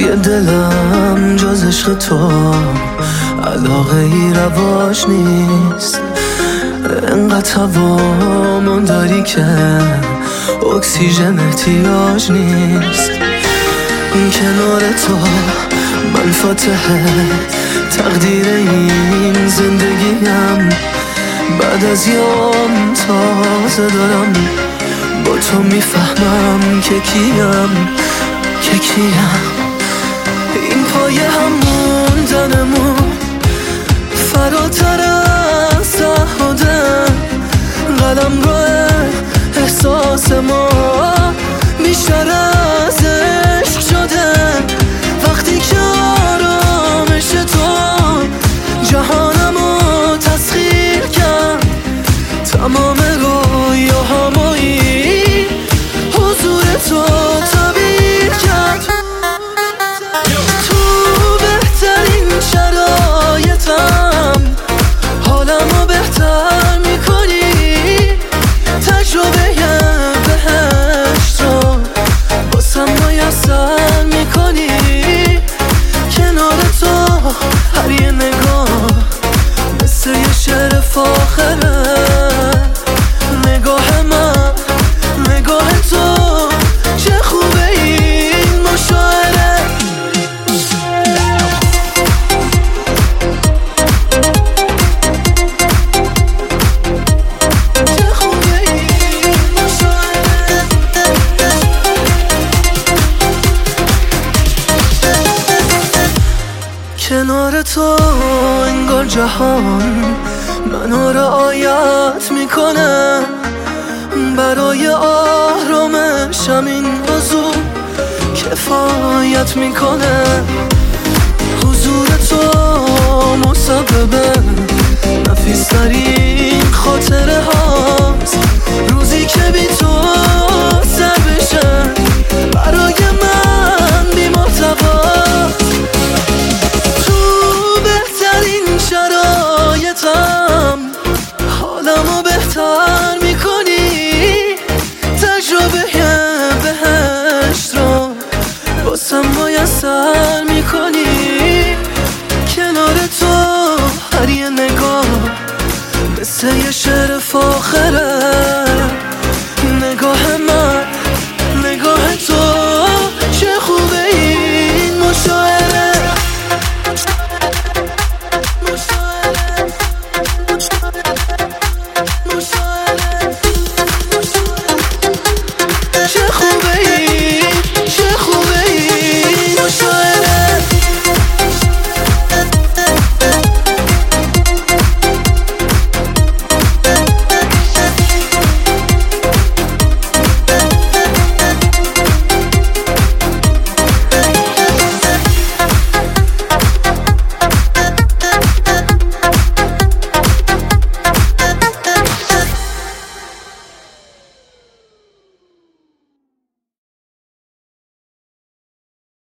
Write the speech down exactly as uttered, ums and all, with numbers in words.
توی دلم جز عشق تو علاقه ای رواج نیست. انقدر هوامون داری که اکسیژن احتیاج نیست. کنار تو من فاتحه تقدیر این زندگیم. بعد از یام تازه دارم با تو میفهمم که کیم که کیم. این پایه هم موندنمون فراتر از تعهده. قلم رو احساس ما بیشتر از عشق شده. وقتی که آرامش تو جهانمو تسخیر کرد، تمام رویاهامایی حضور تو تعبیر کرد. تو بهترین شرایطم حالمو بهتر میکنی. تجربه بهشت رو باسم میسر میکنی. کنار تو هر یه نگاه مثل یه شعر فاخره. نگاه من نگاه تو چه خوبه این مشاعره. چه خوبه این مشاعره. کنار تو انگار جهان منو رعایت میکنه. برای آرامشم این حضور کفایت میکنه. حضور تو مسبب نفیسترین خاطره هاست. روزی که بی تو سر بشه برای من بی محتواست. تو بهترین شرایطم حالمو بهتر میکنی. تجربه بهشت رو باسم میسر میکنی. کنار تو هر یه نگاه مثل یه شعر فاخره. نگاه من نگاه تو چه خوبه این مشاعره. مشاعره مشاعره چه خوبه.